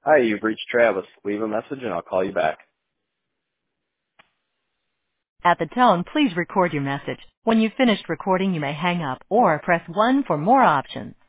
Hi, you've reached Travis. Leave a message and I'll call you back. At the tone, please record your message. When you've finished recording, you may hang up or press 1 for more options.